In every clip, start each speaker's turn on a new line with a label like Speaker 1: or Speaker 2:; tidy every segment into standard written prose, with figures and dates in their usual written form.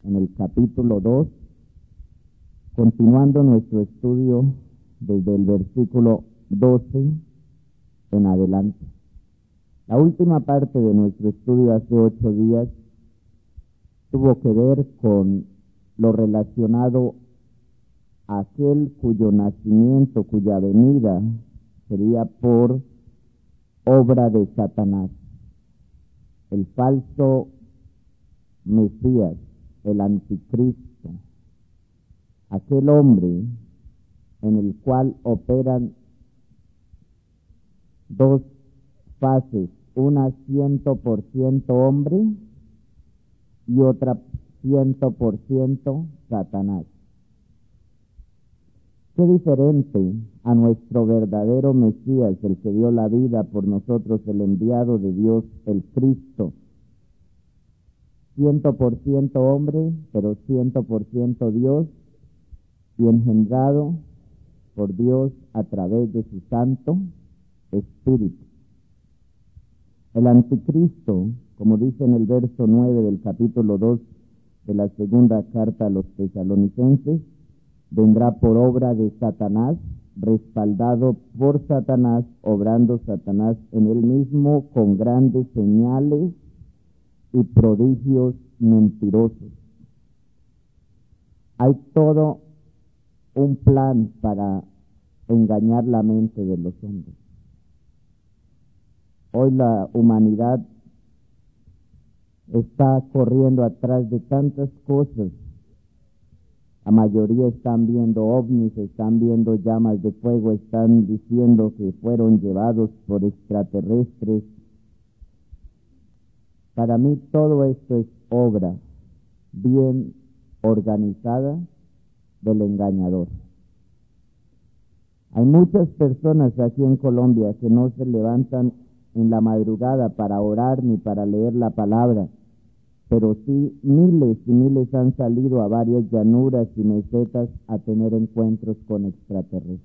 Speaker 1: en el capítulo 2, continuando nuestro estudio desde el versículo 12 en adelante. La última parte de nuestro estudio hace 8 días tuvo que ver con lo relacionado a aquel cuyo nacimiento, cuya venida sería por obra de Satanás, el falso Mesías, el anticristo, aquel hombre en el cual operan dos fases, una 100% hombre y otra 100% Satanás. Qué diferente a nuestro verdadero Mesías, el que dio la vida por nosotros, el enviado de Dios, el Cristo, 100% hombre, pero 100% Dios, y engendrado por Dios a través de su Santo Espíritu. El anticristo, como dice en el verso 9 del capítulo 2 de la segunda carta a los tesalonicenses, vendrá por obra de Satanás, respaldado por Satanás, obrando Satanás en él mismo con grandes señales y prodigios mentirosos. Hay todo un plan para engañar la mente de los hombres. Hoy la humanidad está corriendo atrás de tantas cosas. La mayoría están viendo ovnis, están viendo llamas de fuego, están diciendo que fueron llevados por extraterrestres. Para mí todo esto es obra bien organizada del engañador. Hay muchas personas aquí en Colombia que no se levantan en la madrugada para orar ni para leer la palabra, pero sí miles y miles han salido a varias llanuras y mesetas a tener encuentros con extraterrestres.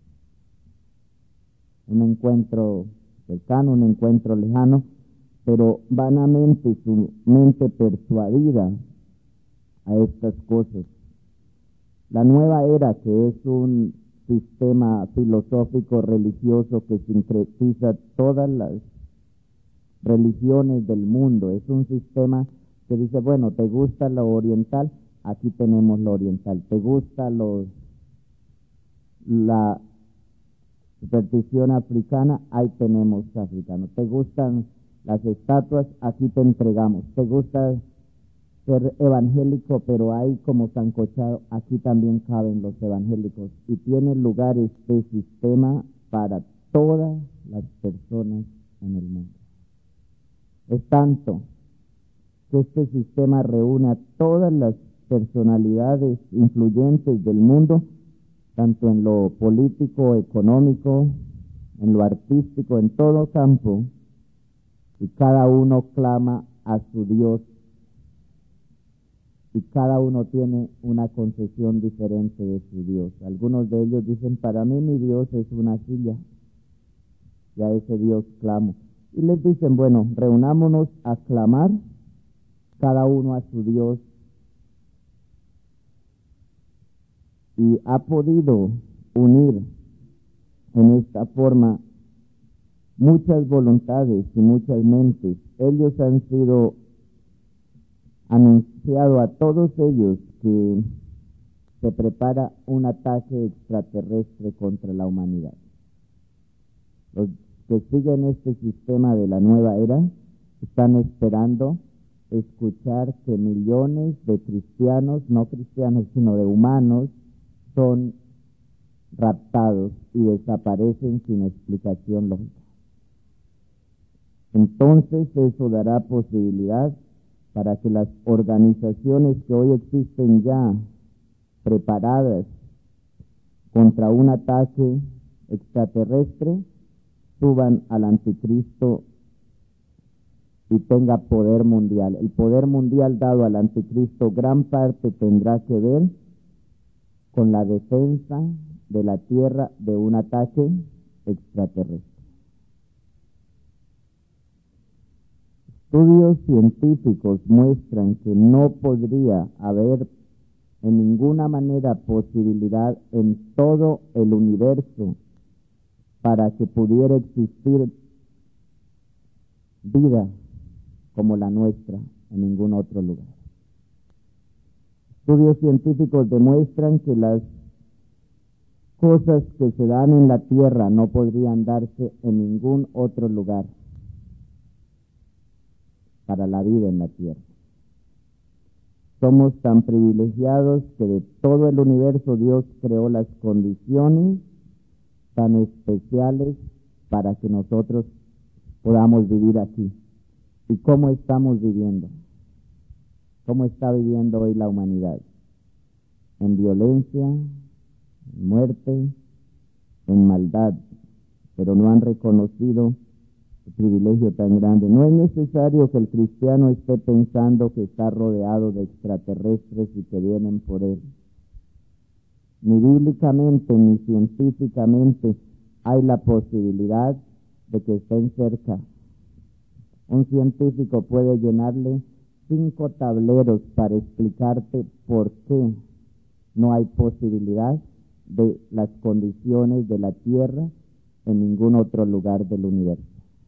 Speaker 1: Un encuentro cercano, un encuentro lejano, pero vanamente su mente persuadida a estas cosas. La nueva era, que es un sistema filosófico religioso que sintetiza todas las religiones del mundo, es un sistema que dice, bueno, ¿te gusta lo oriental? Aquí tenemos lo oriental. ¿Te gusta la superstición africana? Ahí tenemos africano. ¿Te gustan las estatuas? Aquí te entregamos. ¿Te gusta ser evangélico, pero hay como sancochado? Aquí también caben los evangélicos. Y tiene lugar este sistema para todas las personas en el mundo. Es tanto que este sistema reúne a todas las personalidades influyentes del mundo, tanto en lo político, económico, en lo artístico, en todo campo, y cada uno clama a su Dios, y cada uno tiene una concepción diferente de su Dios. Algunos de ellos dicen, para mí mi Dios es una silla, y a ese Dios clamo. Y les dicen, bueno, reunámonos a clamar, cada uno a su Dios, y ha podido unir en esta forma muchas voluntades y muchas mentes. Ellos han sido anunciado a todos ellos que se prepara un ataque extraterrestre contra la humanidad. Los que siguen este sistema de la nueva era están esperando escuchar que millones de cristianos, no cristianos, sino de humanos, son raptados y desaparecen sin explicación lógica. Entonces eso dará posibilidad para que las organizaciones que hoy existen ya preparadas contra un ataque extraterrestre suban al anticristo y tenga poder mundial. El poder mundial dado al anticristo gran parte tendrá que ver con la defensa de la tierra de un ataque extraterrestre. Estudios científicos muestran que no podría haber en ninguna manera posibilidad en todo el universo para que pudiera existir vida como la nuestra en ningún otro lugar. Estudios científicos demuestran que las cosas que se dan en la Tierra no podrían darse en ningún otro lugar para la vida en la Tierra. Somos tan privilegiados que de todo el universo Dios creó las condiciones tan especiales para que nosotros podamos vivir aquí. ¿Y cómo estamos viviendo? ¿Cómo está viviendo hoy la humanidad? En violencia, en muerte, en maldad, pero no han reconocido el privilegio tan grande. No es necesario que el cristiano esté pensando que está rodeado de extraterrestres y que vienen por él. Ni bíblicamente ni científicamente hay la posibilidad de que estén cerca. Un científico puede llenarle 5 tableros para explicarte por qué no hay posibilidad de las condiciones de la Tierra en ningún otro lugar del universo.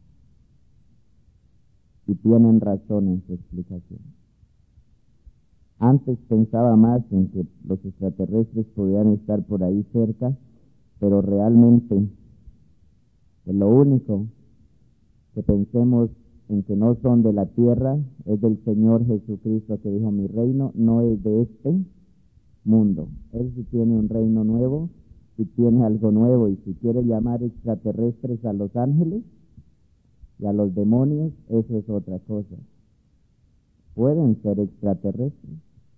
Speaker 1: Y tienen razón en su explicación. Antes pensaba más en que los extraterrestres podían estar por ahí cerca, pero realmente lo único que pensemos en que no son de la tierra es del Señor Jesucristo, que dijo: mi reino no es de este mundo. Él sí tiene un reino nuevo y tiene algo nuevo, y si quiere llamar extraterrestres a los ángeles y a los demonios, eso es otra cosa. Pueden ser extraterrestres,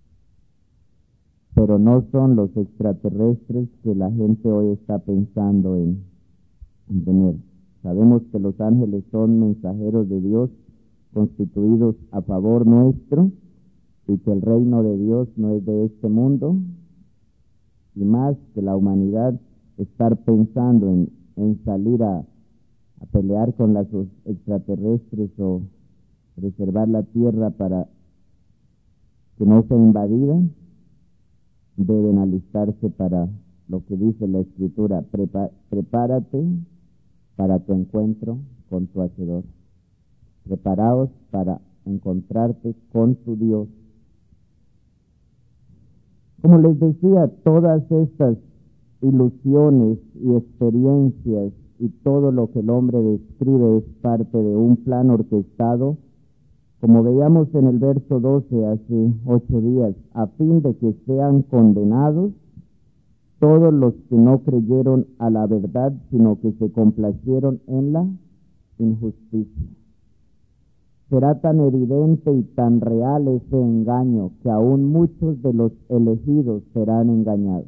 Speaker 1: pero no son los extraterrestres que la gente hoy está pensando en tener. Sabemos que los ángeles son mensajeros de Dios constituidos a favor nuestro, y que el reino de Dios no es de este mundo, y más que la humanidad estar pensando en salir a pelear con los extraterrestres o preservar la tierra para que no sea invadida, deben alistarse para lo que dice la Escritura: prepárate para tu encuentro con tu Hacedor. Preparaos para encontrarte con tu Dios. Como les decía, todas estas ilusiones y experiencias y todo lo que el hombre describe es parte de un plan orquestado, como veíamos en el verso 12 hace 8 días, a fin de que sean condenados todos los que no creyeron a la verdad, sino que se complacieron en la injusticia. Será tan evidente y tan real ese engaño que aún muchos de los elegidos serán engañados.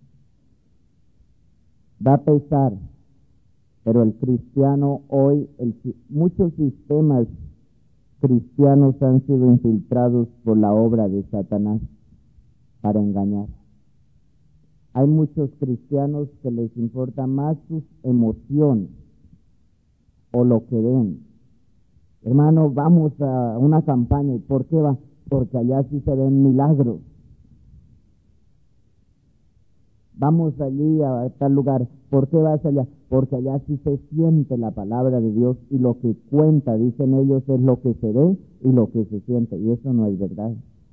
Speaker 1: Da pesar, pero el cristiano hoy, muchos sistemas cristianos han sido infiltrados por la obra de Satanás para engañar. Hay muchos cristianos que les importa más sus emociones o lo que ven. Hermano, vamos a una campaña. ¿Y por qué va? Porque allá sí se ven milagros. Vamos allí a tal lugar. ¿Por qué vas allá? Porque allá sí se siente la palabra de Dios, y lo que cuenta, dicen ellos, es lo que se ve y lo que se siente, y eso no es verdad.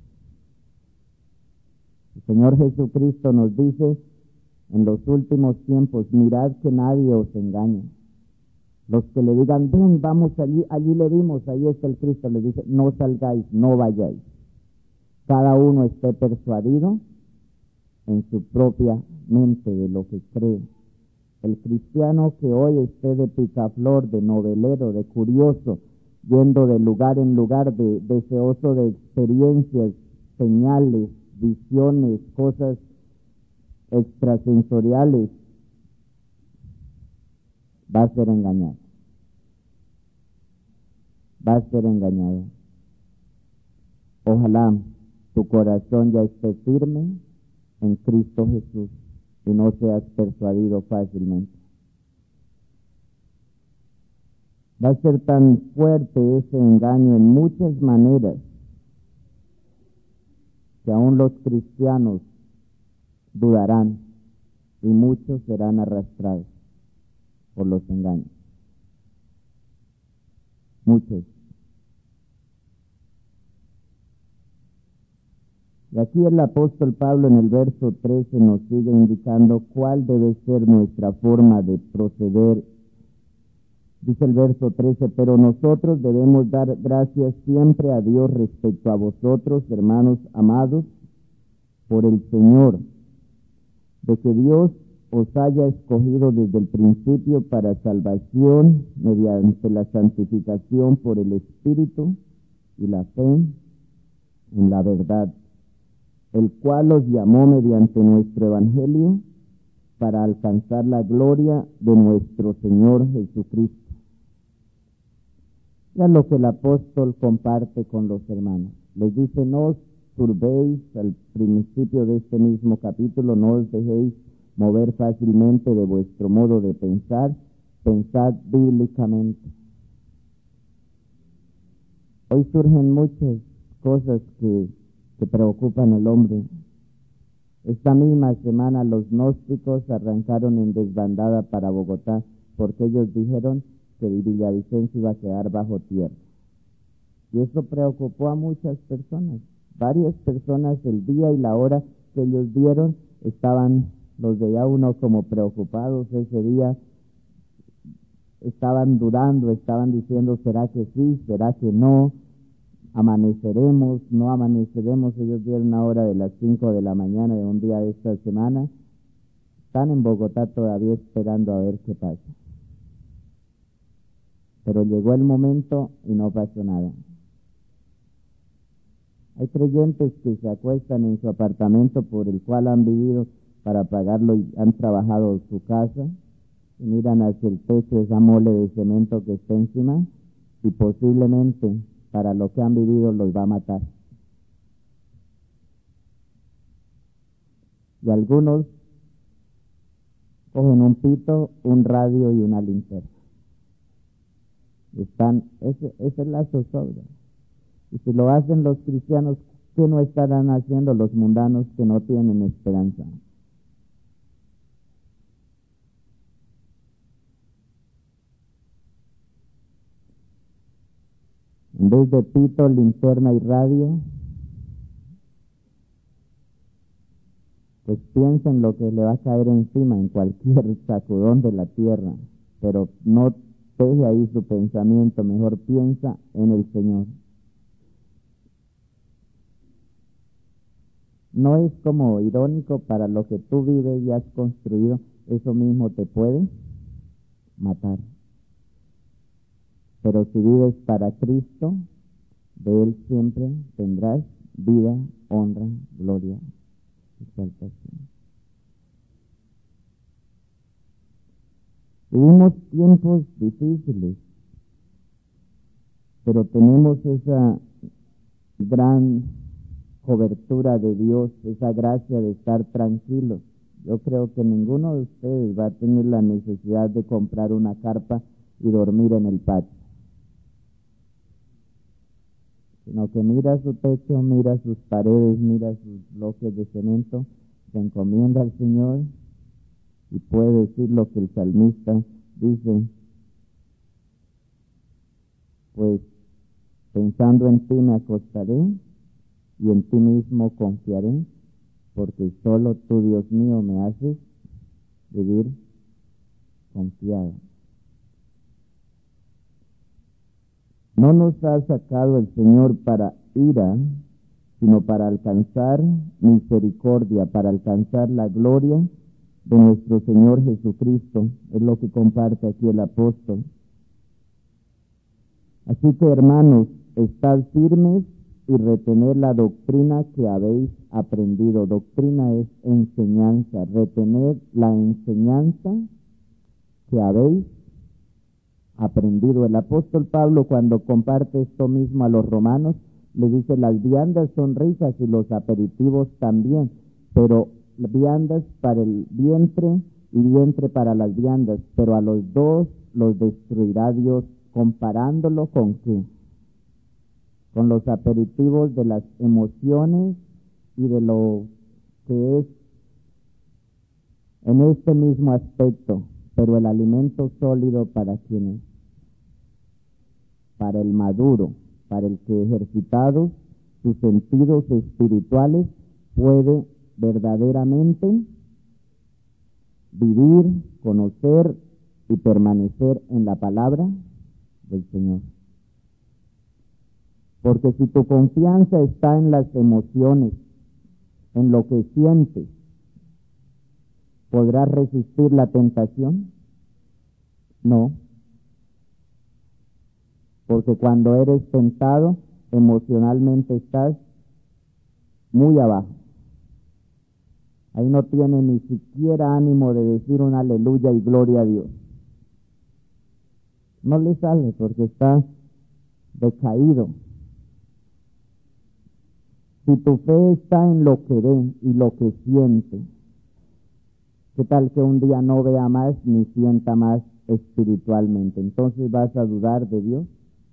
Speaker 1: El Señor Jesucristo nos dice en los últimos tiempos: mirad que nadie os engañe. Los que le digan: ven, vamos allí le vimos, ahí está el Cristo, les dice: no salgáis, no vayáis. Cada uno esté persuadido en su propia mente de lo que cree. El cristiano que hoy esté de picaflor, de novelero, de curioso, yendo de lugar en lugar, deseoso de experiencias, señales, visiones, cosas extrasensoriales, va a ser engañado. Va a ser engañado. Ojalá tu corazón ya esté firme en Cristo Jesús y no seas persuadido fácilmente. Va a ser tan fuerte ese engaño en muchas maneras que aún los cristianos dudarán y muchos serán arrastrados por los engaños. Muchos. Y aquí el apóstol Pablo en el verso 13 nos sigue indicando cuál debe ser nuestra forma de proceder. Dice el verso 13, pero nosotros debemos dar gracias siempre a Dios respecto a vosotros, hermanos amados, por el Señor, de que Dios os haya escogido desde el principio para salvación mediante la santificación por el Espíritu y la fe en la verdad, el cual os llamó mediante nuestro Evangelio para alcanzar la gloria de nuestro Señor Jesucristo. Ya lo que el apóstol comparte con los hermanos. Les dice, no os turbéis, al principio de este mismo capítulo, no os dejéis mover fácilmente de vuestro modo de pensar, pensad bíblicamente. Hoy surgen muchas cosas que preocupan al hombre. Esta misma semana los gnósticos arrancaron en desbandada para Bogotá porque ellos dijeron que Villavicencio iba a quedar bajo tierra. Y eso preocupó a muchas personas. Varias personas el día y la hora que ellos dieron los veía uno como preocupados ese día, estaban dudando, estaban diciendo, ¿será que sí? ¿Será que no? ¿Amaneceremos? ¿No amaneceremos? Ellos dieron una hora de las 5 de la mañana de un día de esta semana. Están en Bogotá todavía esperando a ver qué pasa. Pero llegó el momento y no pasó nada. Hay creyentes que se acuestan en su apartamento por el cual han vivido para pagarlo y han trabajado su casa y miran hacia el techo esa mole de cemento que está encima y posiblemente para lo que han vivido los va a matar. Y algunos cogen un pito, un radio y una linterna. Esa es la zozobra. Y si lo hacen los cristianos, ¿qué no estarán haciendo los mundanos que no tienen esperanza? En vez de pito, linterna y radio, pues piensa en lo que le va a caer encima en cualquier sacudón de la tierra, pero no deje ahí su pensamiento, mejor piensa en el Señor. ¿No es como irónico para lo que tú vives y has construido, eso mismo te puede matar? Pero si vives para Cristo, de Él siempre tendrás vida, honra, gloria, exaltación. Vivimos tiempos difíciles, pero tenemos esa gran cobertura de Dios, esa gracia de estar tranquilos. Yo creo que ninguno de ustedes va a tener la necesidad de comprar una carpa y dormir en el patio, sino que mira su techo, mira sus paredes, mira sus bloques de cemento, se encomienda al Señor y puede decir lo que el salmista dice, pues pensando en ti me acostaré y en ti mismo confiaré, porque solo tú, Dios mío, me haces vivir confiado. No nos ha sacado el Señor para ira, sino para alcanzar misericordia, para alcanzar la gloria de nuestro Señor Jesucristo. Es lo que comparte aquí el apóstol. Así que, hermanos, estad firmes y retener la doctrina que habéis aprendido. Doctrina es enseñanza, retener la enseñanza que habéis aprendido. El apóstol Pablo, cuando comparte esto mismo a los romanos, le dice, las viandas son ricas y los aperitivos también, pero viandas para el vientre y vientre para las viandas, pero a los dos los destruirá Dios comparándolo con qué, con los aperitivos de las emociones y de lo que es en este mismo aspecto, pero el alimento sólido para quién es, para el maduro, para el que ejercitado sus sentidos espirituales puede verdaderamente vivir, conocer y permanecer en la palabra del Señor. Porque si tu confianza está en las emociones, en lo que sientes, ¿podrás resistir la tentación? No. Porque cuando eres tentado, emocionalmente estás muy abajo. Ahí no tiene ni siquiera ánimo de decir un aleluya y gloria a Dios. No le sale porque está decaído. Si tu fe está en lo que ve y lo que siente, ¿qué tal que un día no vea más ni sienta más espiritualmente? Entonces vas a dudar de Dios.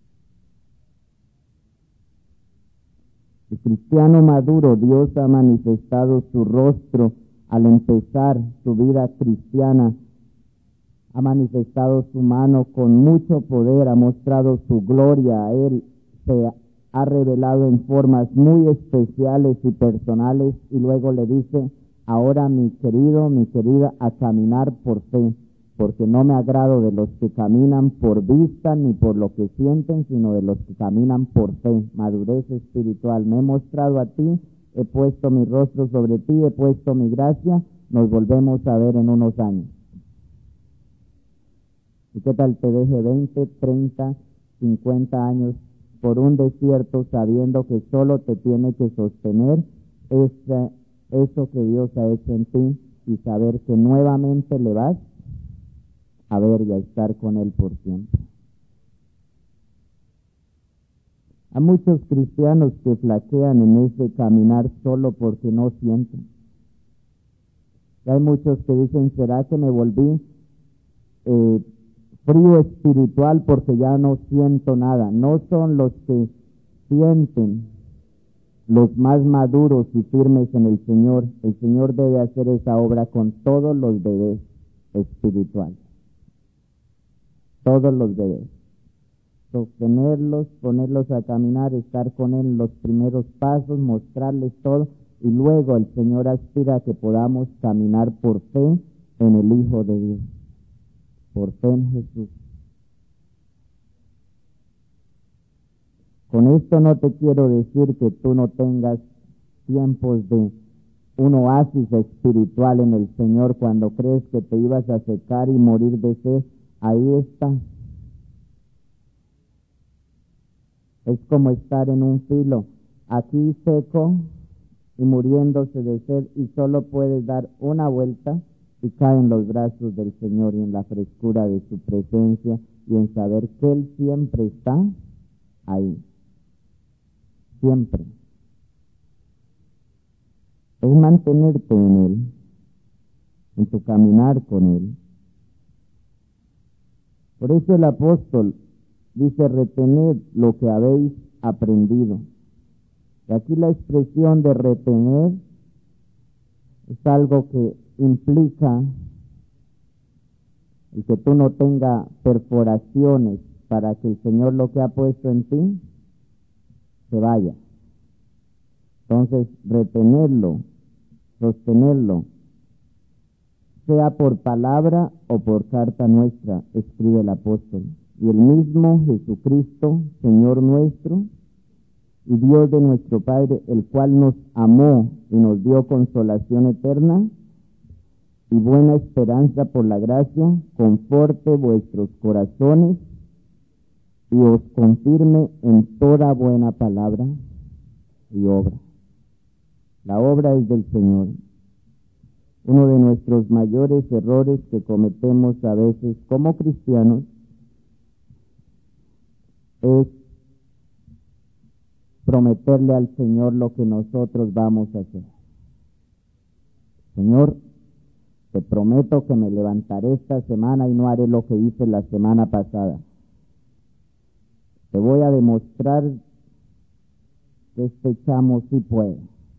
Speaker 1: El cristiano maduro, Dios ha manifestado su rostro al empezar su vida cristiana, ha manifestado su mano con mucho poder, ha mostrado su gloria a Él, se ha revelado en formas muy especiales y personales, y luego le dice: ahora mi querido, mi querida, a caminar por fe, porque no me agrado de los que caminan por vista ni por lo que sienten, sino de los que caminan por fe. Madurez espiritual. Me he mostrado a ti, he puesto mi rostro sobre ti, he puesto mi gracia, nos volvemos a ver en unos años. ¿Y qué tal te deje 20, 30, 50 años por un desierto sabiendo que solo te tiene que sostener eso que Dios ha hecho en ti, y saber que nuevamente le vas a ver y a estar con Él por siempre? Hay muchos cristianos que flaquean en ese caminar solo porque no sienten. Y hay muchos que dicen: ¿será que me volví frío espiritual porque ya no siento nada? No son los que sienten los más maduros y firmes en el Señor. El Señor debe hacer esa obra con todos los bebés espirituales. Todos los bebés. Sostenerlos, ponerlos a caminar, estar con Él en los primeros pasos, mostrarles todo, y luego el Señor aspira a que podamos caminar por fe en el Hijo de Dios, por fe en Jesús. Con esto no te quiero decir que tú no tengas tiempos de un oasis espiritual en el Señor cuando crees que te ibas a secar y morir de sed. Ahí está. Es como estar en un filo, aquí seco y muriéndose de sed, y solo puedes dar una vuelta y cae en los brazos del Señor y en la frescura de su presencia, y en saber que Él siempre está ahí. Siempre. Es mantenerte en Él, en tu caminar con Él. Por eso el apóstol dice: retened lo que habéis aprendido. Y aquí la expresión de retener es algo que implica el que tú no tengas perforaciones para que el Señor lo que ha puesto en ti se vaya. Entonces, retenerlo, sostenerlo, sea por palabra o por carta nuestra, escribe el apóstol. Y el mismo Jesucristo, Señor nuestro y Dios de nuestro Padre, el cual nos amó y nos dio consolación eterna y buena esperanza por la gracia, conforte vuestros corazones y os confirme en toda buena palabra y obra. La obra es del Señor. Uno de nuestros mayores errores que cometemos a veces como cristianos es prometerle al Señor lo que nosotros vamos a hacer. Señor, te prometo que me levantaré esta semana y no haré lo que hice la semana pasada. Te voy a demostrar que este chamo sí puede.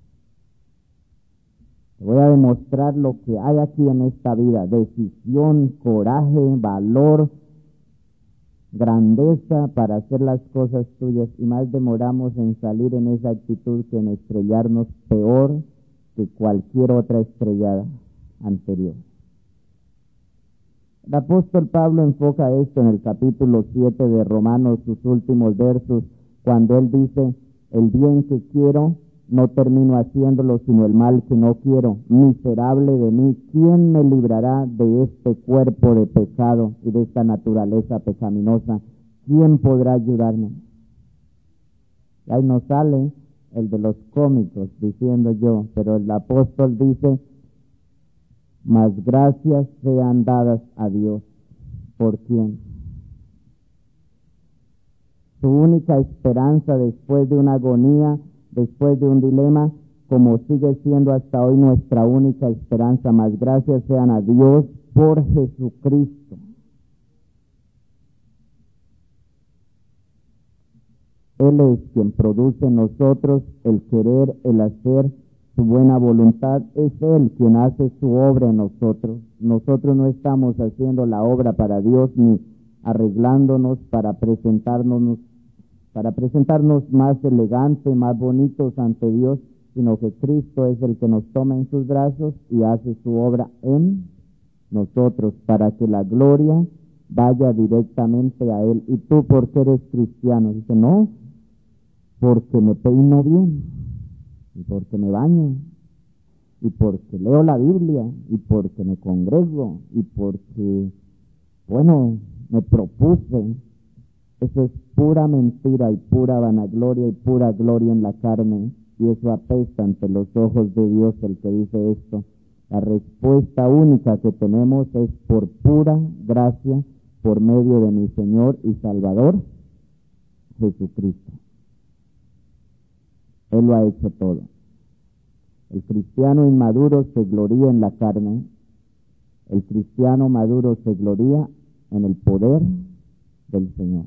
Speaker 1: Te voy a demostrar lo que hay aquí en esta vida: decisión, coraje, valor, grandeza para hacer las cosas tuyas, y más demoramos en salir en esa actitud que en estrellarnos peor que cualquier otra estrellada anterior. El apóstol Pablo enfoca esto en el capítulo 7 de Romanos, sus últimos versos, cuando él dice: el bien que quiero no termino haciéndolo, sino el mal que no quiero. Miserable de mí, ¿quién me librará de este cuerpo de pecado y de esta naturaleza pecaminosa? ¿Quién podrá ayudarme? Y ahí nos sale el de los cómicos diciendo yo, pero el apóstol dice: mas gracias sean dadas a Dios. ¿Por quién? Su única esperanza después de una agonía, después de un dilema, como sigue siendo hasta hoy nuestra única esperanza. Mas gracias sean a Dios por Jesucristo. Él es quien produce en nosotros el querer, el hacer, su buena voluntad. Es Él quien hace su obra en nosotros. Nosotros no estamos haciendo la obra para Dios, ni arreglándonos para presentarnos más elegantes, más bonitos ante Dios, sino que Cristo es el que nos toma en sus brazos y hace su obra en nosotros, para que la gloria vaya directamente a Él. ¿Y tú por qué eres cristiano? Dice: no, porque me peino bien, y porque me baño, y porque leo la Biblia, y porque me congrego, y porque, bueno, me propuse. Eso es pura mentira y pura vanagloria y pura gloria en la carne, y eso apesta ante los ojos de Dios el que dice esto. La respuesta única que tenemos es por pura gracia, por medio de mi Señor y Salvador Jesucristo. Él lo ha hecho todo. El cristiano inmaduro se gloría en la carne. El cristiano maduro se gloría en el poder del Señor.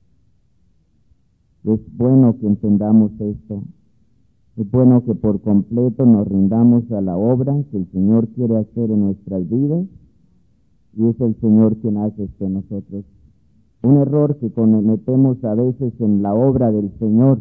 Speaker 1: Es bueno que entendamos esto. Es bueno que por completo nos rindamos a la obra que el Señor quiere hacer en nuestras vidas, y es el Señor quien hace esto en nosotros. Un error que cometemos a veces en la obra del Señor: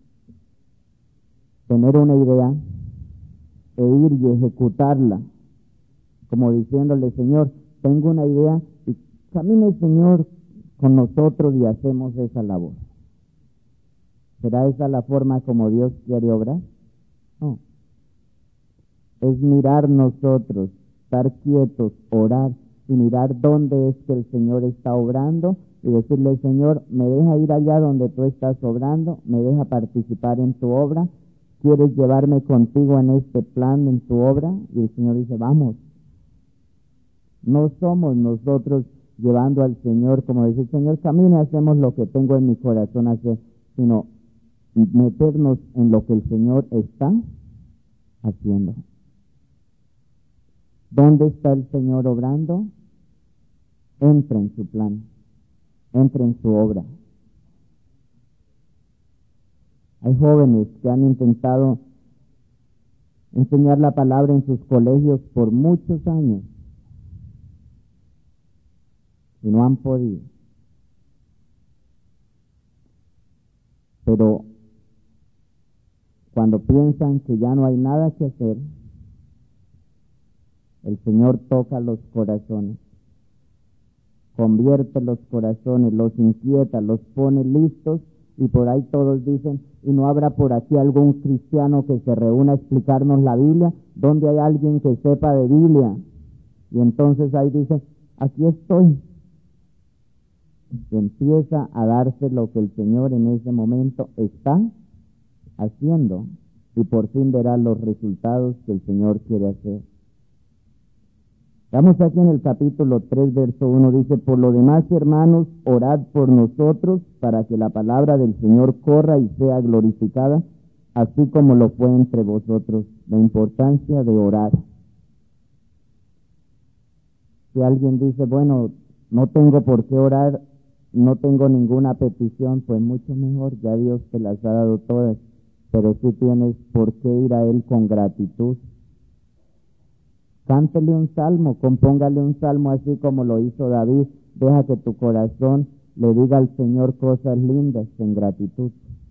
Speaker 1: tener una idea e ir y ejecutarla, como diciéndole: Señor, tengo una idea, y camine, Señor, con nosotros y hacemos esa labor. ¿Será esa la forma como Dios quiere obrar? No. Es mirar nosotros, estar quietos, orar y mirar dónde es que el Señor está obrando y decirle: Señor, me deja ir allá donde tú estás obrando, me deja participar en tu obra, ¿quieres llevarme contigo en este plan, en tu obra? Y el Señor dice: vamos. No somos nosotros llevando al Señor como decir: Señor, camine, hacemos lo que tengo en mi corazón hacer, sino meternos en lo que el Señor está haciendo. ¿Dónde está el Señor obrando? Entra en su plan, entra en su obra. Hay jóvenes que han intentado enseñar la palabra en sus colegios por muchos años y no han podido. Pero cuando piensan que ya no hay nada que hacer, el Señor toca los corazones, convierte los corazones, los inquieta, los pone listos, y por ahí todos dicen: ¿y no habrá por aquí algún cristiano que se reúna a explicarnos la Biblia? ¿Dónde hay alguien que sepa de Biblia? Y entonces ahí dice: aquí estoy. Y empieza a darse lo que el Señor en ese momento está haciendo, y por fin verá los resultados que el Señor quiere hacer. Estamos aquí en el capítulo 3, verso 1, dice: por lo demás, hermanos, orad por nosotros para que la palabra del Señor corra y sea glorificada, así como lo fue entre vosotros. La importancia de orar. Si alguien dice: bueno, no tengo por qué orar, no tengo ninguna petición, pues mucho mejor, ya Dios te las ha dado todas, pero sí tienes por qué ir a Él con gratitud. Cántele un salmo, compóngale un salmo así como lo hizo David. Deja que tu corazón le diga al Señor cosas lindas en gratitud.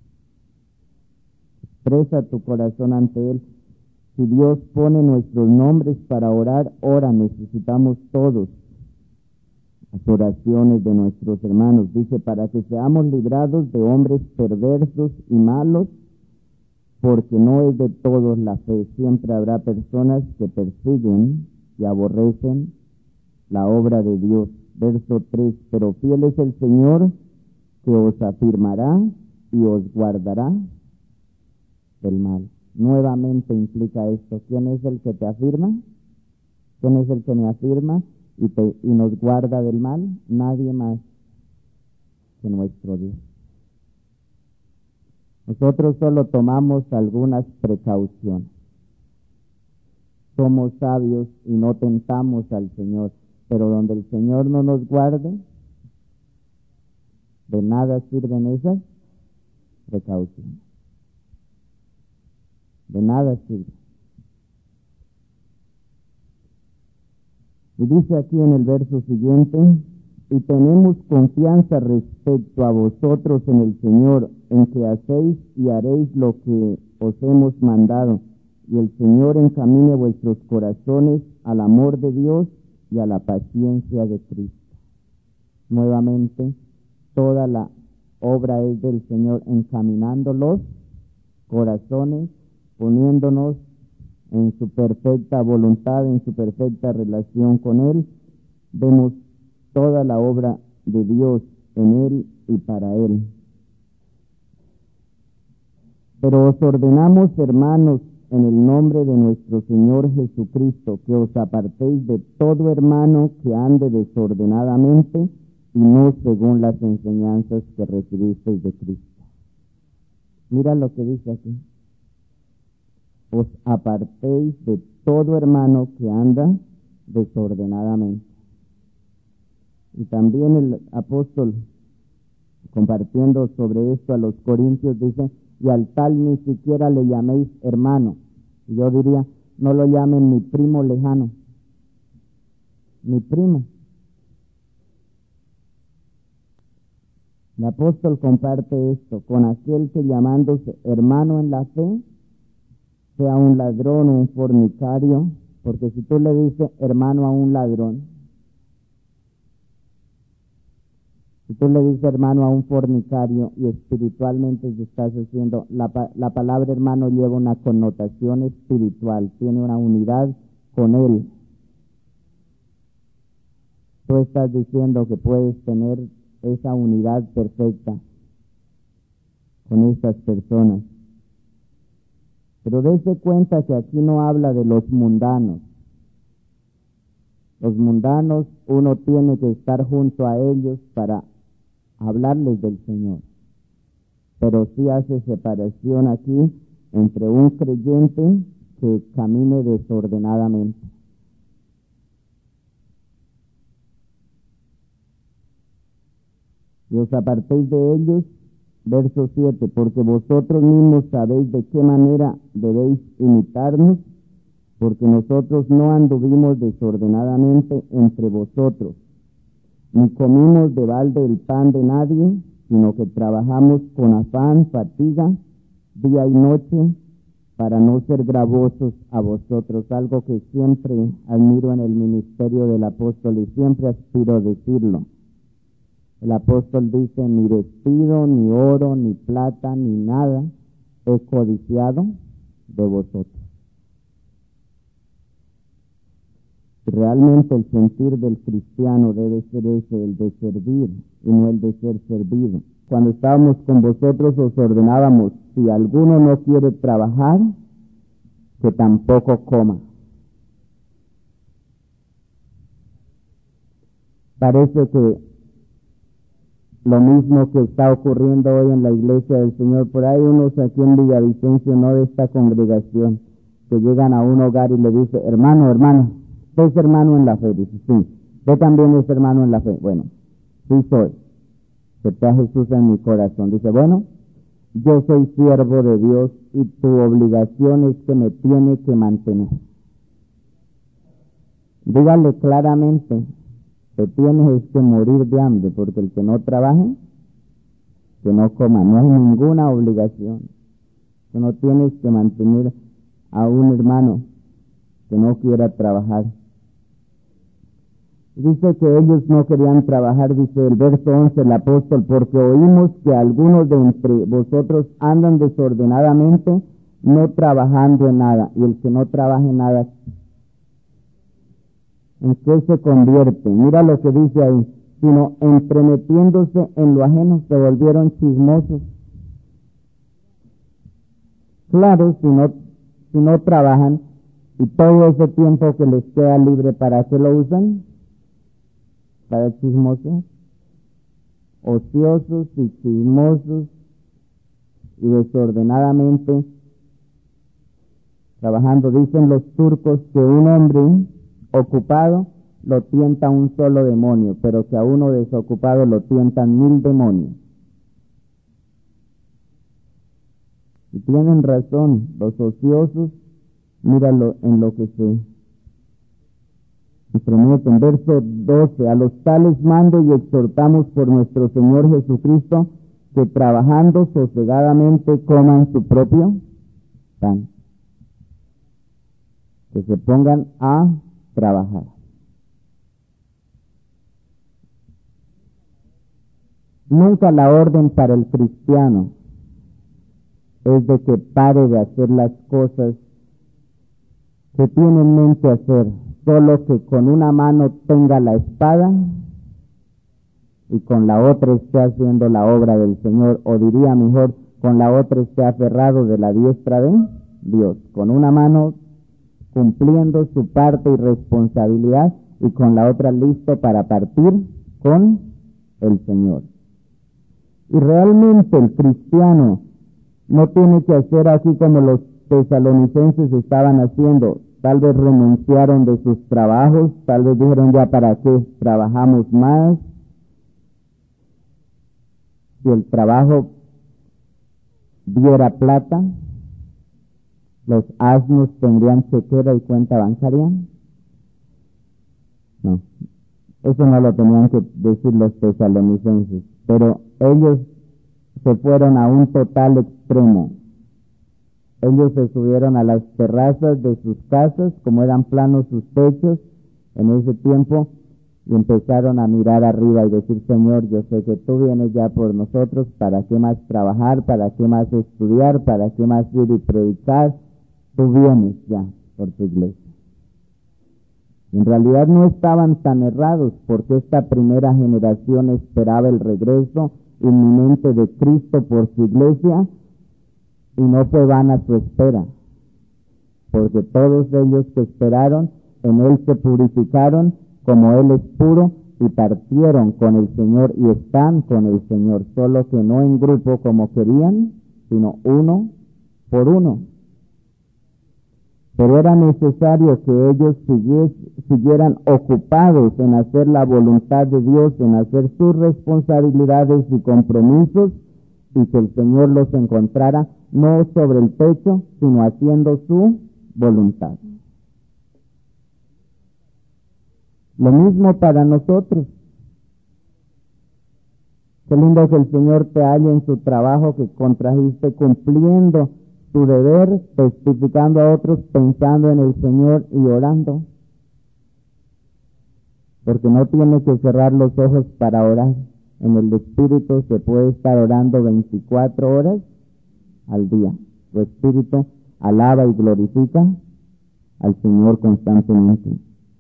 Speaker 1: Expresa tu corazón ante Él. Si Dios pone nuestros nombres para orar, ora. Necesitamos todos las oraciones de nuestros hermanos. Dice, para que seamos librados de hombres perversos y malos, porque no es de todos la fe. Siempre habrá personas que persiguen y aborrecen la obra de Dios. Verso 3, pero fiel es el Señor que os afirmará y os guardará del mal. Nuevamente implica esto. ¿Quién es el que te afirma? ¿Quién es el que me afirma y nos guarda del mal? Nadie más que nuestro Dios. Nosotros solo tomamos algunas precauciones. Somos sabios y no tentamos al Señor, pero donde el Señor no nos guarde, de nada sirven esas precauciones. De nada sirve. Y dice aquí en el verso siguiente, y tenemos confianza respecto a vosotros en el Señor, en que hacéis y haréis lo que os hemos mandado, y el Señor encamine vuestros corazones al amor de Dios y a la paciencia de Cristo. Nuevamente, toda la obra es del Señor, encaminando los corazones, poniéndonos en su perfecta voluntad, en su perfecta relación con Él. Vemos toda la obra de Dios en Él y para Él. Pero os ordenamos, hermanos, en el nombre de nuestro Señor Jesucristo, que os apartéis de todo hermano que ande desordenadamente y no según las enseñanzas que recibisteis de Cristo. Mira lo que dice aquí. Os apartéis de todo hermano que anda desordenadamente. Y también el apóstol, compartiendo sobre esto a los corintios, dice, y al tal ni siquiera le llaméis hermano. Y yo diría, no lo llamen mi primo lejano. Mi primo. El apóstol comparte esto con aquel que llamándose hermano en la fe, sea un ladrón o un fornicario, porque si tú le dices hermano a un ladrón, si tú le dices hermano a un fornicario y espiritualmente te estás haciendo, la palabra hermano lleva una connotación espiritual, tiene una unidad con él. Tú estás diciendo que puedes tener esa unidad perfecta con estas personas. Pero dése cuenta que aquí no habla de los mundanos. Los mundanos, uno tiene que estar junto a ellos para hablarles del Señor. Pero sí hace separación aquí entre un creyente que camine desordenadamente. Y os apartéis de ellos, verso 7, porque vosotros mismos sabéis de qué manera debéis imitarnos, porque nosotros no anduvimos desordenadamente entre vosotros, ni comimos de balde el pan de nadie, sino que trabajamos con afán, fatiga, día y noche, para no ser gravosos a vosotros, algo que siempre admiro en el ministerio del apóstol y siempre aspiro a decirlo. El apóstol dice, ni vestido, ni oro, ni plata, ni nada he codiciado de vosotros. Realmente el sentir del cristiano debe ser ese, el de servir y no el de ser servido. Cuando estábamos con vosotros os ordenábamos, si alguno no quiere trabajar, que tampoco coma. Parece que lo mismo que está ocurriendo hoy en la iglesia del Señor, por ahí unos aquí en Villavicencio, no de esta congregación, que llegan a un hogar y le dice, hermano, ¿usted es hermano en la fe? Dice, sí. ¿Usted también es hermano en la fe? Bueno, sí soy. acepté a Jesús en mi corazón. Dice, bueno, yo soy siervo de Dios y tu obligación es que me tiene que mantener. Dígale claramente, te tienes que morir de hambre, porque el que no trabaje, que no coma. No hay ninguna obligación. Tú no tienes que mantener a un hermano que no quiera trabajar. Dice que ellos no querían trabajar, dice el verso 11 el apóstol, porque oímos que algunos de entre vosotros andan desordenadamente, no trabajando en nada. Y el que no trabaja en nada, ¿en qué se convierte? Mira lo que dice ahí, sino entremetiéndose en lo ajeno, se volvieron chismosos. Claro, si no trabajan, y todo ese tiempo que les queda libre, ¿para qué lo usan? Para chismosos, ociosos y chismosos y desordenadamente trabajando. Dicen los turcos que un hombre ocupado lo tienta un solo demonio, pero que a uno desocupado lo tientan 1000 demonios. Y tienen razón, los ociosos, míralo en lo que se prometen. Verso 12, a los tales mando y exhortamos por nuestro Señor Jesucristo, que trabajando sosegadamente coman su propio pan. Que se pongan a trabajar. Nunca la orden para el cristiano es de que pare de hacer las cosas que tiene en mente hacer, solo que con una mano tenga la espada y con la otra esté haciendo la obra del Señor, o diría mejor, con la otra esté aferrado de la diestra de Dios, con una mano cumpliendo su parte y responsabilidad y con la otra listo para partir con el Señor. Y realmente el cristiano no tiene que hacer así como los tesalonicenses estaban haciendo. Tal vez renunciaron de sus trabajos, tal vez dijeron ya para qué trabajamos más. Si el trabajo diera plata, los asnos tendrían chequera y cuenta bancaria. No, eso no lo tenían que decir los tesalonicenses, pero ellos se fueron a un total extremo. Ellos se subieron a las terrazas de sus casas, como eran planos sus techos en ese tiempo, y empezaron a mirar arriba y decir, Señor, yo sé que tú vienes ya por nosotros, ¿para qué más trabajar? ¿Para qué más estudiar? ¿Para qué más ir y predicar? Tú vienes ya por tu iglesia. En realidad no estaban tan errados, porque esta primera generación esperaba el regreso inminente de Cristo por su iglesia, y no fue vana su espera, porque todos ellos que esperaron, en Él se purificaron, como Él es puro, y partieron con el Señor y están con el Señor, solo que no en grupo como querían, sino uno por uno. Pero era necesario que ellos siguieran ocupados en hacer la voluntad de Dios, en hacer sus responsabilidades y compromisos, y que el Señor los encontrara no sobre el techo, sino haciendo su voluntad. Lo mismo para nosotros. Qué lindo que el Señor te halle en su trabajo, que contrajiste cumpliendo tu deber, testificando a otros, pensando en el Señor y orando. Porque no tiene que cerrar los ojos para orar. En el Espíritu se puede estar orando 24 horas al día. Tu Espíritu alaba y glorifica al Señor constantemente.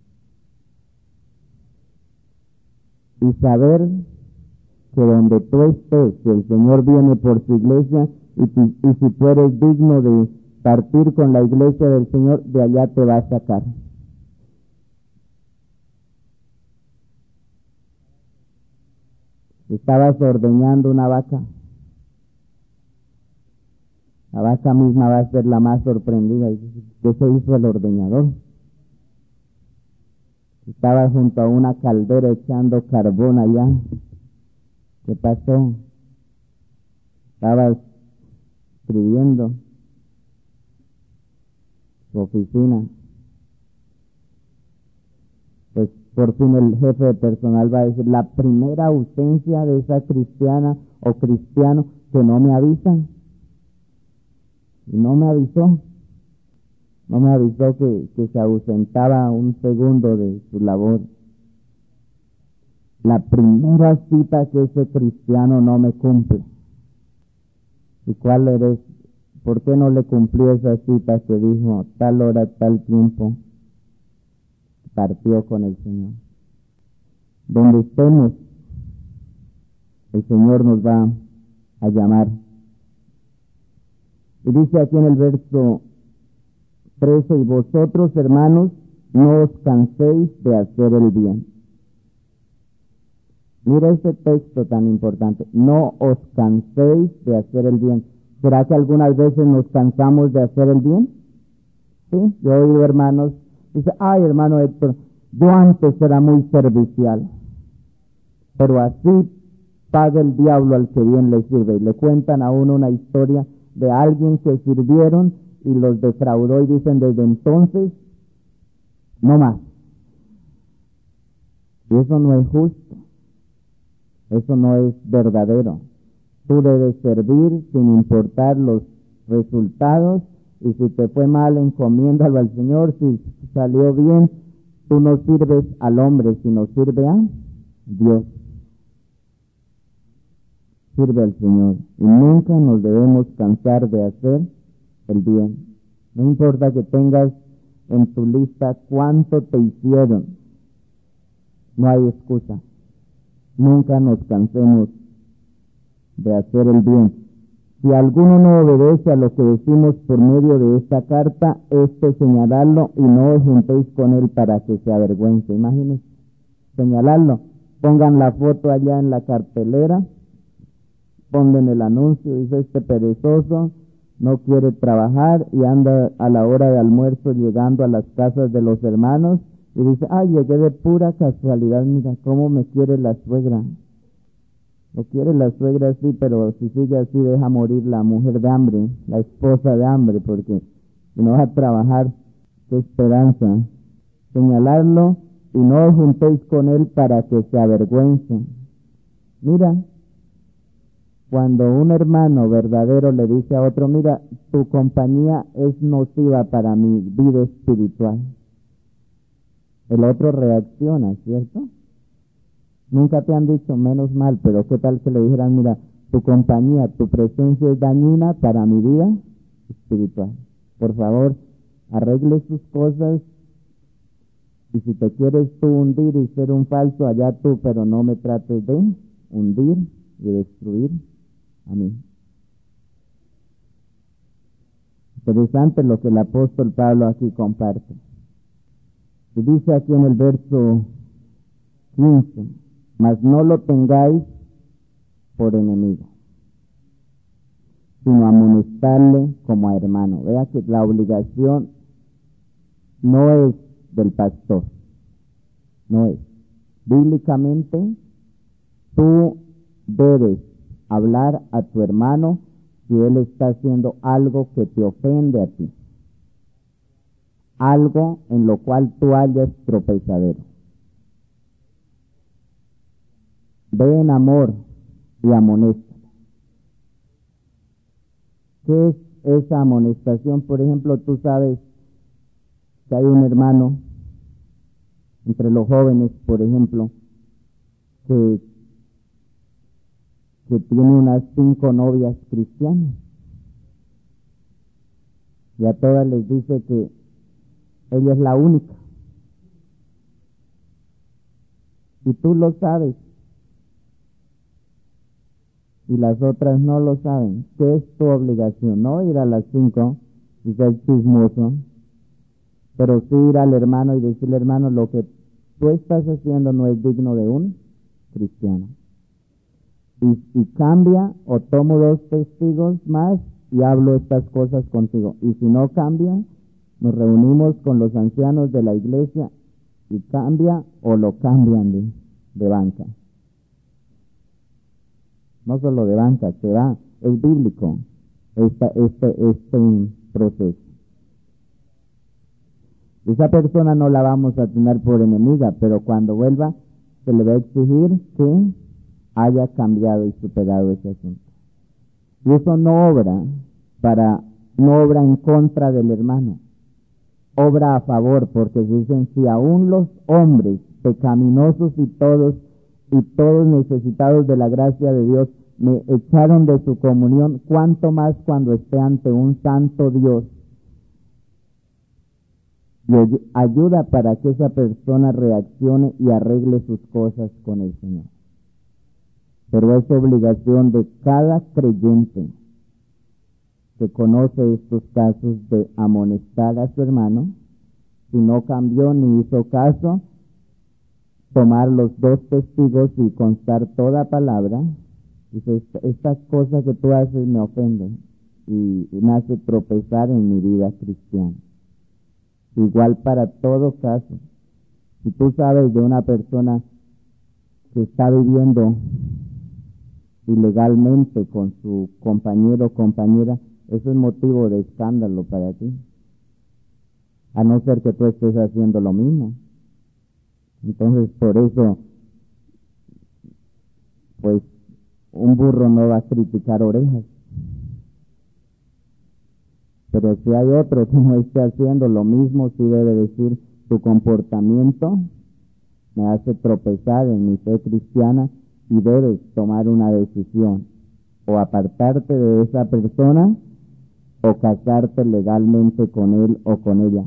Speaker 1: Y saber que donde tú estés, si el Señor viene por su iglesia, y si tú eres digno de partir con la iglesia del Señor, de allá te va a sacar. Estabas ordeñando una vaca. La vaca misma va a ser la más sorprendida. ¿Qué se hizo el ordeñador? Estaba junto a una caldera echando carbón allá. ¿Qué pasó? Estabas escribiendo su oficina. Pues por fin el jefe de personal va a decir, la primera ausencia de esa cristiana o cristiano que no me avisan. Y no me avisó. No me avisó que se ausentaba un segundo de su labor. La primera cita que ese cristiano no me cumple. ¿Y cuál eres? ¿Por qué no le cumplió esa cita que dijo tal hora, tal tiempo? Partió con el Señor. Donde estemos, el Señor nos va a llamar. Y dice aquí en el verso 13, y vosotros, hermanos, no os canséis de hacer el bien. Mira ese texto tan importante. No os canséis de hacer el bien. ¿Será que algunas veces nos cansamos de hacer el bien? Sí, yo he oído hermanos, dice, ay hermano Héctor, yo antes era muy servicial, pero así paga el diablo al que bien le sirve. Y le cuentan a uno una historia de alguien que sirvieron y los defraudó y dicen desde entonces, no más. Y eso no es justo. Eso no es verdadero. Tú debes servir sin importar los resultados, y si te fue mal, encomiéndalo al Señor. Si salió bien, tú no sirves al hombre, sino sirve a Dios. Sirve al Señor. Y nunca nos debemos cansar de hacer el bien. No importa que tengas en tu lista cuánto te hicieron. No hay excusa. Nunca nos cansemos de hacer el bien. Si alguno no obedece a lo que decimos por medio de esta carta, señaladlo y no os juntéis con él para que se avergüence. Imagínense, señalarlo. Pongan la foto allá en la cartelera, pongan el anuncio, dice este perezoso no quiere trabajar y anda a la hora de almuerzo llegando a las casas de los hermanos y dice, llegué de pura casualidad, mira cómo me quiere la suegra. Lo quiere la suegra, sí, pero si sigue así deja morir la mujer de hambre, la esposa de hambre, porque si no va a trabajar, qué esperanza. Señalarlo y no os juntéis con él para que se avergüence. Mira, cuando un hermano verdadero le dice a otro, mira, tu compañía es nociva para mi vida espiritual, el otro reacciona, ¿cierto? Nunca te han dicho menos mal, pero ¿qué tal que le dijeran, mira, tu compañía, tu presencia es dañina para mi vida espiritual? Por favor, arregle sus cosas, y si te quieres tú hundir y ser un falso, allá tú, pero no me trates de hundir y destruir a mí. Interesante lo que el apóstol Pablo aquí comparte. Y dice aquí en el verso 15, mas no lo tengáis por enemigo, sino amonestarle como a hermano. Vea que la obligación no es del pastor, no es. Bíblicamente, tú debes hablar a tu hermano si él está haciendo algo que te ofende a ti, algo en lo cual tú hayas tropezadero. Ve en amor y amonesta. ¿Qué es esa amonestación? Por ejemplo, tú sabes que hay un hermano entre los jóvenes, por ejemplo, que tiene unas 5 novias cristianas y a todas les dice que ella es la única. Y tú lo sabes y las otras no lo saben. ¿Qué es tu obligación? No ir a las 5 y ser chismoso, pero sí ir al hermano y decirle, hermano, lo que tú estás haciendo no es digno de un cristiano. Y cambia, o tomo 2 testigos más y hablo estas cosas contigo. Y si no cambia, nos reunimos con los ancianos de la iglesia y cambia o lo cambian de banca. no solo de banca, se va, es bíblico este proceso. Esa persona no la vamos a tener por enemiga, pero cuando vuelva se le va a exigir que haya cambiado y superado ese asunto. Y eso no obra en contra del hermano, obra a favor, porque dicen, si aún los hombres pecaminosos y todos necesitados de la gracia de Dios me echaron de su comunión, cuánto más cuando esté ante un santo Dios. Y ayuda para que esa persona reaccione y arregle sus cosas con el Señor. Pero es obligación de cada creyente que conoce estos casos de amonestar a su hermano, si no cambió ni hizo caso, tomar los 2 testigos y constar toda palabra. Dice, estas cosas que tú haces me ofenden y me hace tropezar en mi vida cristiana. Igual para todo caso, si tú sabes de una persona que está viviendo ilegalmente con su compañero o compañera, eso es motivo de escándalo para ti, a no ser que tú estés haciendo lo mismo. Entonces, por eso, pues, un burro no va a criticar orejas. Pero si hay otro que no esté haciendo lo mismo, sí debe decir, tu comportamiento me hace tropezar en mi fe cristiana y debes tomar una decisión, o apartarte de esa persona o casarte legalmente con él o con ella.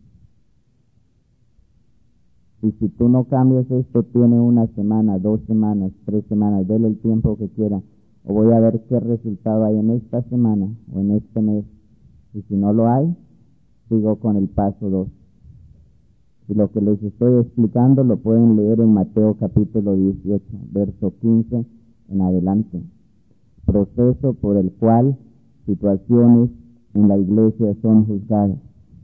Speaker 1: Y si tú no cambias esto, tiene 1 semana, 2 semanas, 3 semanas, dele el tiempo que quiera, o voy a ver qué resultado hay en esta semana o en este mes. Y si no lo hay, sigo con el paso 2. Y lo que les estoy explicando lo pueden leer en Mateo capítulo 18, verso 15 en adelante. Proceso por el cual situaciones en la iglesia son juzgadas.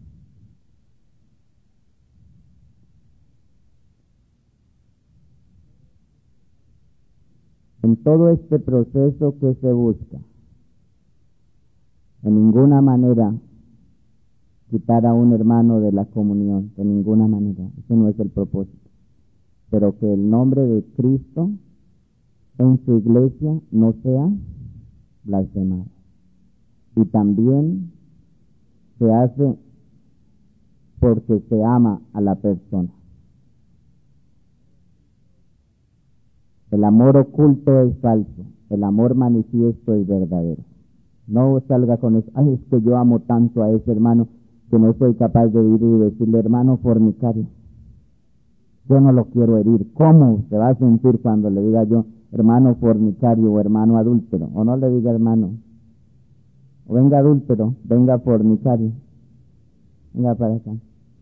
Speaker 1: En todo este proceso, ¿qué se busca? En ninguna manera quitar a un hermano de la comunión, de ninguna manera. Ese no es el propósito. Pero que el nombre de Cristo en su iglesia no sea blasfemado. Y también se hace porque se ama a la persona. El amor oculto es falso, el amor manifiesto es verdadero. No salga con eso, ay, es que yo amo tanto a ese hermano que no soy capaz de ir y decirle, hermano fornicario, yo no lo quiero herir. ¿Cómo se va a sentir cuando le diga yo, hermano fornicario o hermano adúltero? O no le diga hermano, o venga adúltero, venga fornicario, venga para acá.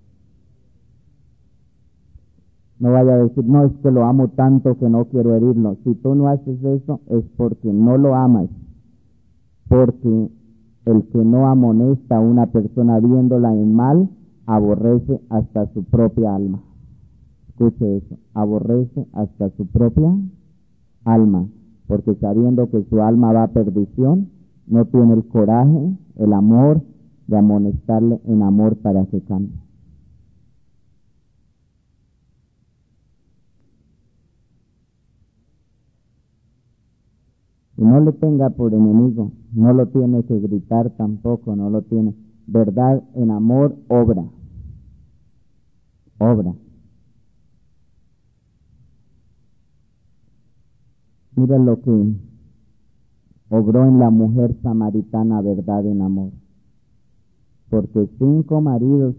Speaker 1: No vaya a decir, no, es que lo amo tanto que no quiero herirlo. Si tú no haces eso, es porque no lo amas. Porque el que no amonesta a una persona viéndola en mal, aborrece hasta su propia alma. Escuche eso, aborrece hasta su propia alma, porque sabiendo que su alma va a perdición, no tiene el coraje, el amor de amonestarle en amor para que cambie. Y no le tenga por enemigo, no lo tiene que gritar tampoco, no lo tiene. Verdad en amor obra. Obra. Mira lo que obró en la mujer samaritana, verdad en amor. Porque 5 maridos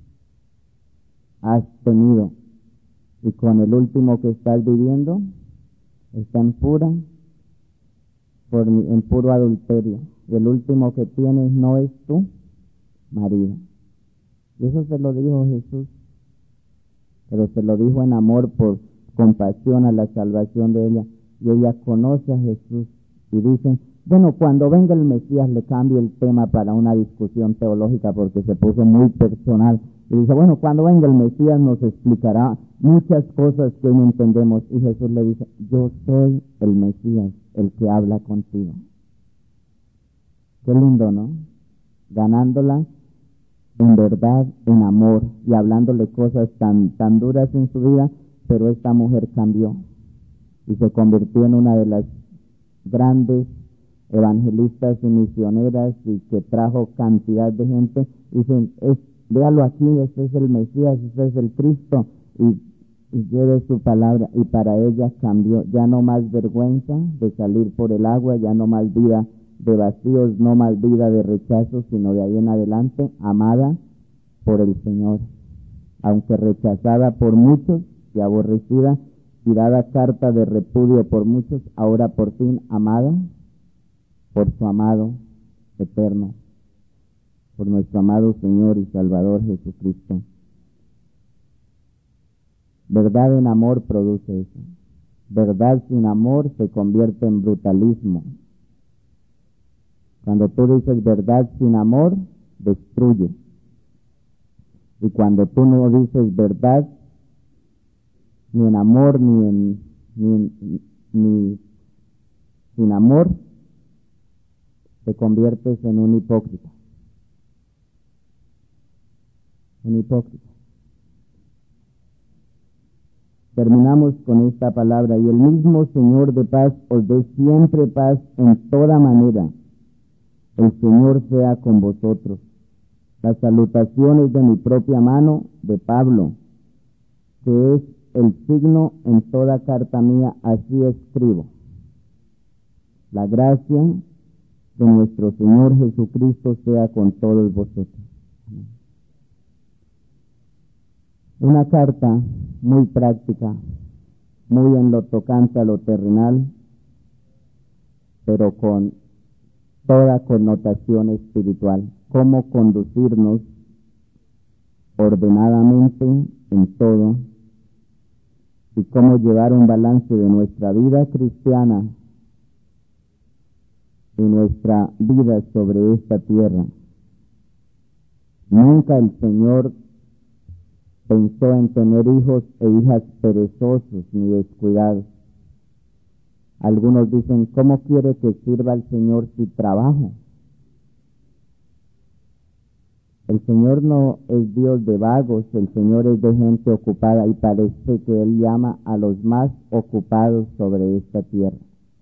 Speaker 1: has tenido y con el último que estás viviendo está en puro adulterio. Y el último que tienes no es tu marido. Y eso se lo dijo Jesús. Pero se lo dijo en amor por compasión a la salvación de ella. Y ella conoce a Jesús. Y dicen, bueno, cuando venga el Mesías le cambie el tema para una discusión teológica porque se puso muy personal. Y dice, bueno, cuando venga el Mesías nos explicará muchas cosas que hoy no entendemos. Y Jesús le dice, yo soy el Mesías, el que habla contigo. Qué lindo, ¿no? Ganándola en verdad, en amor, y hablándole cosas tan duras en su vida, pero esta mujer cambió y se convirtió en una de las grandes evangelistas y misioneras y que trajo cantidad de gente. Dicen, véalo aquí, este es el Mesías, este es el Cristo, y lleve su palabra. Y para ella cambió, ya no más vergüenza de salir por el agua, ya no más vida de vacíos, no más vida de rechazo, sino de ahí en adelante, amada por el Señor, aunque rechazada por muchos y aborrecida, y dada carta de repudio por muchos, ahora por fin amada por su amado eterno, por nuestro amado Señor y Salvador Jesucristo. Verdad en amor produce eso. Verdad sin amor se convierte en brutalismo. Cuando tú dices verdad sin amor, destruye. Y cuando tú no dices verdad, ni en amor, ni sin amor, te conviertes en un hipócrita. Un hipócrita. Terminamos con esta palabra. Y el mismo Señor de paz os dé siempre paz en toda manera. El Señor sea con vosotros. Las salutaciones de mi propia mano, de Pablo, que es el signo en toda carta mía, así escribo. La gracia de nuestro Señor Jesucristo sea con todos vosotros. Una carta muy práctica, muy en lo tocante a lo terrenal, pero con toda connotación espiritual. Cómo conducirnos ordenadamente en todo y cómo llevar un balance de nuestra vida cristiana y nuestra vida sobre esta tierra. Nunca el Señor pensó en tener hijos e hijas perezosos ni descuidados. Algunos dicen, ¿cómo quiere que sirva al Señor si trabajo? El Señor no es Dios de vagos, el Señor es de gente ocupada, y parece que Él llama a los más ocupados sobre esta tierra.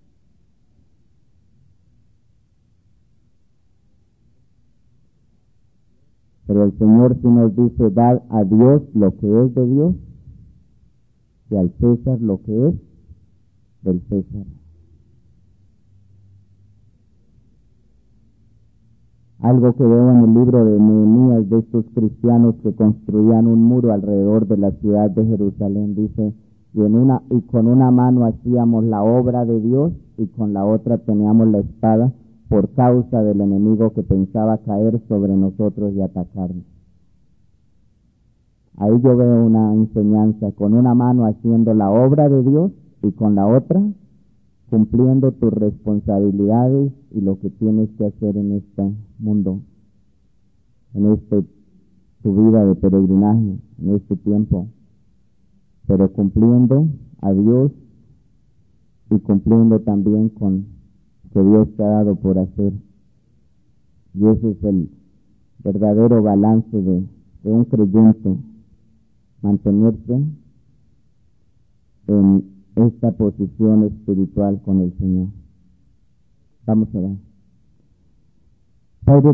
Speaker 1: Pero el Señor sí nos dice, dar a Dios lo que es de Dios y al César lo que es del César. Algo que veo en el libro de Nehemías de estos cristianos que construían un muro alrededor de la ciudad de Jerusalén, dice, y con una mano hacíamos la obra de Dios y con la otra teníamos la espada por causa del enemigo que pensaba caer sobre nosotros y atacarnos. Ahí yo veo una enseñanza, con una mano haciendo la obra de Dios y con la otra cumpliendo tus responsabilidades y lo que tienes que hacer en este mundo, en tu vida de peregrinaje, en este tiempo, pero cumpliendo a Dios y cumpliendo también con que Dios te ha dado por hacer. Y ese es el verdadero balance de un creyente, mantenerse en esta posición espiritual con el Señor. Vamos a orar.